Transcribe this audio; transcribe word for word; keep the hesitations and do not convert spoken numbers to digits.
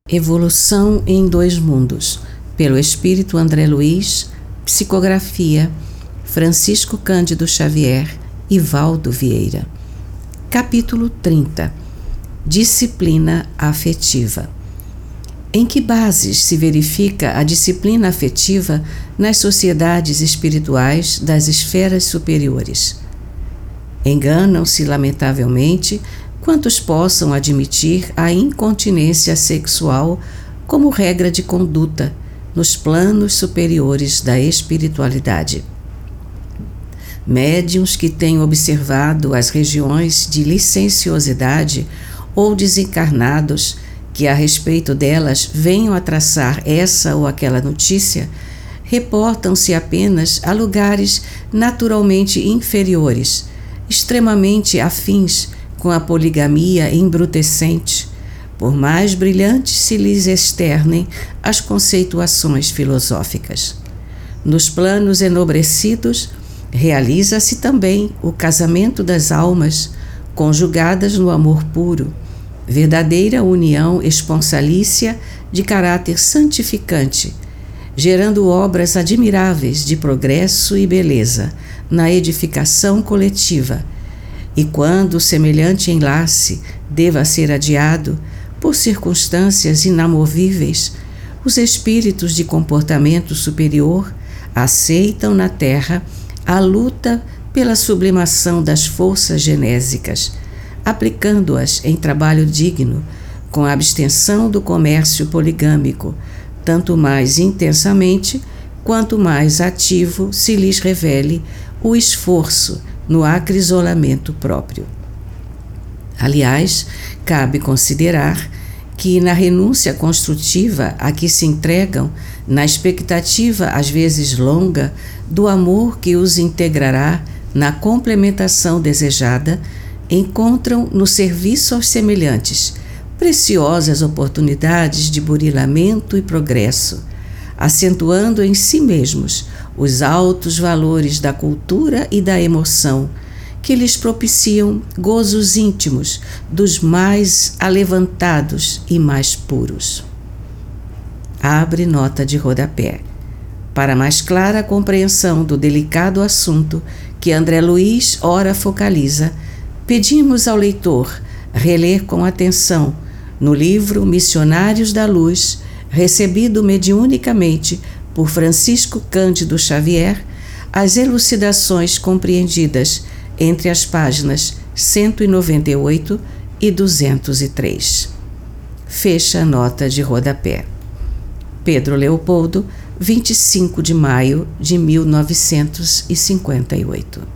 Evolução em Dois Mundos, pelo Espírito André Luiz, psicografia Francisco Cândido Xavier e Valdo Vieira. Capítulo trinta. Disciplina afetiva. Em que bases se verifica a disciplina afetiva nas sociedades espirituais das esferas superiores? Enganam-se, lamentavelmente, quantos possam admitir a incontinência sexual como regra de conduta nos planos superiores da espiritualidade. Médiuns que têm observado as regiões de licenciosidade ou desencarnados que a respeito delas venham a traçar essa ou aquela notícia, reportam-se apenas a lugares naturalmente inferiores, extremamente afins com a poligamia embrutecente, por mais brilhantes se lhes externem as conceituações filosóficas. Nos planos enobrecidos, realiza-se também o casamento das almas, conjugadas no amor puro, verdadeira união esponsalícia de caráter santificante, gerando obras admiráveis de progresso e beleza na edificação coletiva. E quando semelhante enlace deva ser adiado por circunstâncias inamovíveis, os espíritos de comportamento superior aceitam na Terra a luta pela sublimação das forças genésicas, aplicando-as em trabalho digno, com a abstenção do comércio poligâmico, tanto mais intensamente quanto mais ativo se lhes revele o esforço no acrisolamento próprio. Aliás, cabe considerar que na renúncia construtiva a que se entregam, na expectativa às vezes longa do amor que os integrará na complementação desejada, encontram no serviço aos semelhantes preciosas oportunidades de burilamento e progresso, acentuando em si mesmos os altos valores da cultura e da emoção, que lhes propiciam gozos íntimos dos mais alevantados e mais puros. Abre nota de rodapé. Para mais clara compreensão do delicado assunto que André Luiz ora focaliza, pedimos ao leitor reler com atenção no livro Missionários da Luz, recebido mediunicamente por Francisco Cândido Xavier, as elucidações compreendidas entre as páginas cento e noventa e oito e duzentos e três. Fecha a nota de rodapé. Pedro Leopoldo, vinte e cinco de maio de mil novecentos e cinquenta e oito.